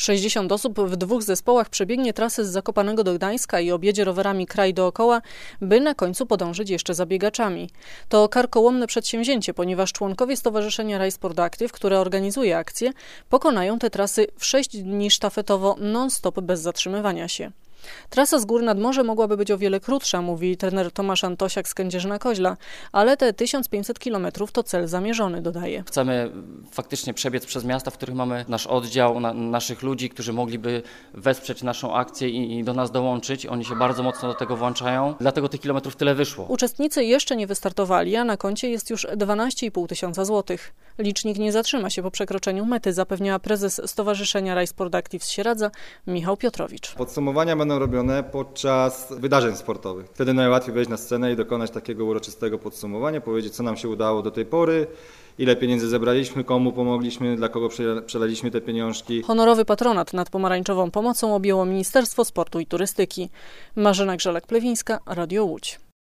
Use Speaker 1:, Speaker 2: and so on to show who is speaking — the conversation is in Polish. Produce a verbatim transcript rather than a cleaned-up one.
Speaker 1: sześćdziesiąt osób w dwóch zespołach przebiegnie trasę z Zakopanego do Gdańska i objedzie rowerami kraj dookoła, by na końcu podążyć jeszcze za biegaczami. To karkołomne przedsięwzięcie, ponieważ członkowie Stowarzyszenia Rajsport Active, które organizuje akcję, pokonają te trasy w sześć dni sztafetowo non-stop bez zatrzymywania się. Trasa z gór nad morze mogłaby być o wiele krótsza, mówi trener Tomasz Antosiak z Kędzierzyna-Koźla, ale te tysiąc pięćset kilometrów to cel zamierzony, dodaje.
Speaker 2: Chcemy faktycznie przebiec przez miasta, w których mamy nasz oddział, na, naszych ludzi, którzy mogliby wesprzeć naszą akcję i, i do nas dołączyć. Oni się bardzo mocno do tego włączają, dlatego tych kilometrów tyle wyszło.
Speaker 1: Uczestnicy jeszcze nie wystartowali, a na koncie jest już dwanaście i pół tysiąca złotych. Licznik nie zatrzyma się po przekroczeniu mety, zapewnia prezes Stowarzyszenia Rajsport Active z Sieradza Michał Piotrowicz.
Speaker 3: Podsumowania będą robione podczas wydarzeń sportowych. Wtedy najłatwiej wejść na scenę i dokonać takiego uroczystego podsumowania, powiedzieć, co nam się udało do tej pory, ile pieniędzy zebraliśmy, komu pomogliśmy, dla kogo przelaliśmy te pieniążki.
Speaker 1: Honorowy patronat nad pomarańczową pomocą objęło Ministerstwo Sportu i Turystyki. Marzena Grzelak-Plewińska, Radio Łódź.